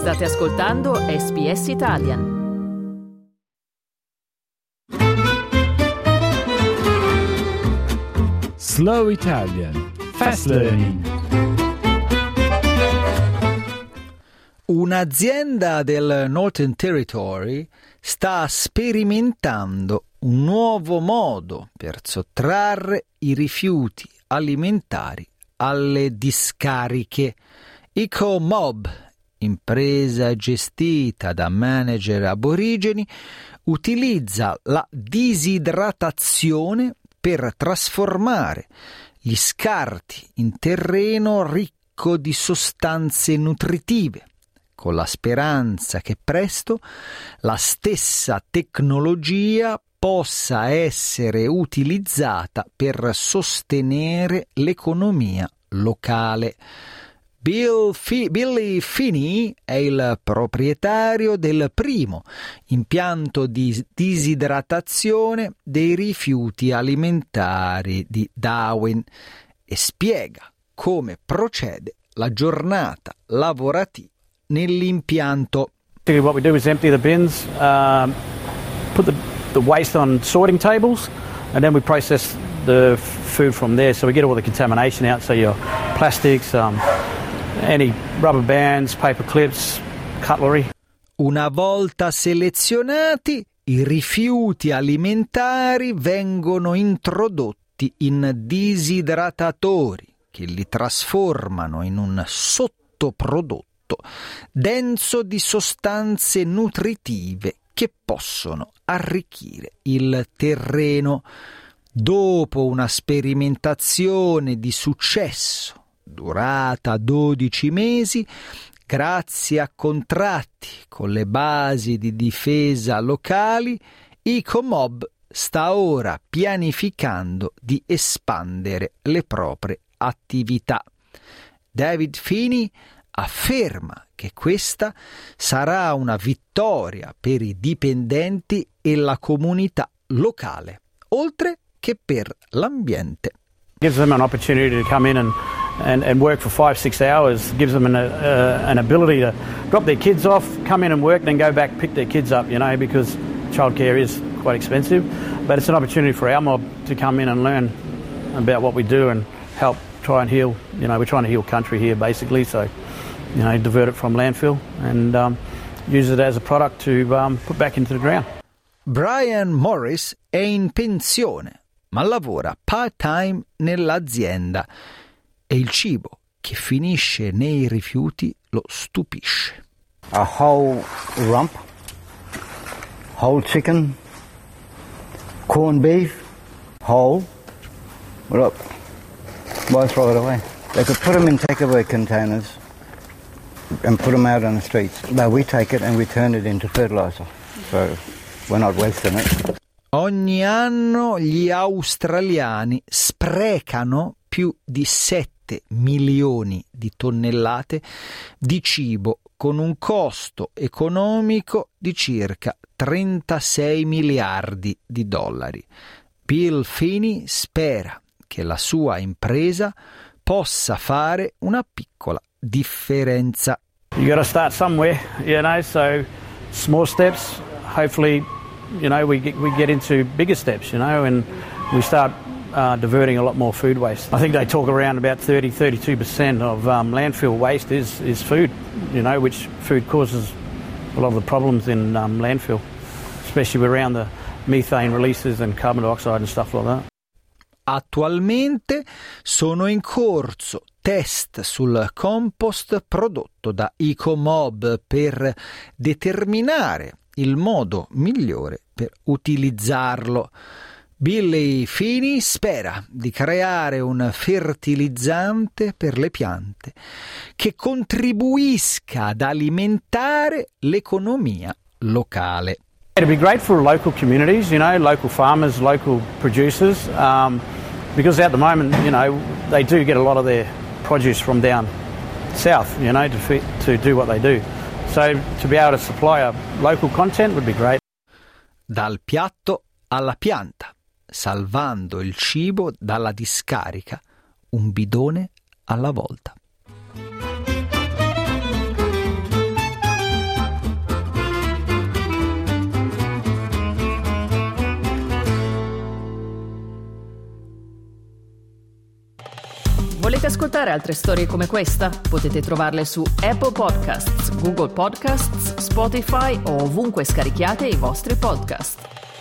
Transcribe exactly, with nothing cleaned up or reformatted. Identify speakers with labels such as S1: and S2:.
S1: State ascoltando S B S Italian.
S2: Slow Italian. Fast Learning.
S3: Un'azienda del Northern Territory sta sperimentando un nuovo modo per sottrarre i rifiuti alimentari alle discariche. EcoMob, impresa gestita da manager aborigeni, utilizza la disidratazione per trasformare gli scarti in terreno ricco di sostanze nutritive, con la speranza che presto la stessa tecnologia possa essere utilizzata per sostenere l'economia locale. Bill Fi- Billy Finney è il proprietario del primo impianto di disidratazione dei rifiuti alimentari di Darwin e spiega come procede la giornata lavorativa nell'impianto.
S4: What we do is empty the bins, uh, put the, the waste on sorting tables, and then we process the food from there. So we get all the contamination out, so your plastics, um, any rubber bands, paper clips, cutlery.
S3: Una volta selezionati, i rifiuti alimentari vengono introdotti in disidratatori che li trasformano in un sottoprodotto denso di sostanze nutritive che possono arricchire il terreno. Dopo una sperimentazione di successo durata dodici mesi, grazie a contratti con le basi di difesa locali, EcoMob sta ora pianificando di espandere le proprie attività. David Finney afferma che questa sarà una vittoria per i dipendenti e la comunità locale, oltre che per l'ambiente.
S4: Gives them an opportunity to come in and, and, and work for five, six hours, gives them an, uh, an ability to drop their kids off, come in and work, then go back, pick their kids up, you know, because childcare is quite expensive. But it's an opportunity for our mob to come in and learn about what we do and help try and heal, you know, we're trying to heal country here basically, so, you know, divert it from landfill and um, use it as a product to um, put back into the ground.
S3: Brian Morris è in pensione, ma lavora part-time nell'azienda e il cibo che finisce nei rifiuti lo stupisce.
S5: A whole rump, whole chicken, corned beef, whole. Look, why throw it away? They could put them in takeaway containers and put them out on the streets. But we take it and we turn it into fertilizer, so we're not wasting it.
S3: Ogni anno gli australiani sprecano più di sette milioni di tonnellate di cibo con un costo economico di circa trentasei miliardi di dollari. Bill Finney spera che la sua impresa possa fare una piccola differenza.
S4: You got to start somewhere, you know, so small steps, hopefully, you know, we get, we get into bigger steps, you know, and we start uh, diverting a lot more food waste. I think they talk around about thirty, thirty-two percent of um, landfill waste is, is food, you know, which food causes a lot of the problems in um, landfill, especially around the methane releases and carbon dioxide and stuff like that.
S3: Attualmente sono in corso test sul compost prodotto da EcoMob per determinare il modo migliore per utilizzarlo. Billy Finney spera di creare un fertilizzante per le piante che contribuisca ad alimentare l'economia locale.
S4: It'd be great for local communities, you know, local farmers, local producers, um, because at the moment, you know, they do get a lot of their produce from down south, you know, to, fit, to do what they do. So to be able to supply a local content would be great.
S3: Dal piatto alla pianta, salvando il cibo dalla discarica, un bidone alla volta.
S1: Volete ascoltare altre storie come questa? Potete trovarle su Apple Podcasts, Google Podcasts, Spotify o ovunque scarichiate i vostri podcast.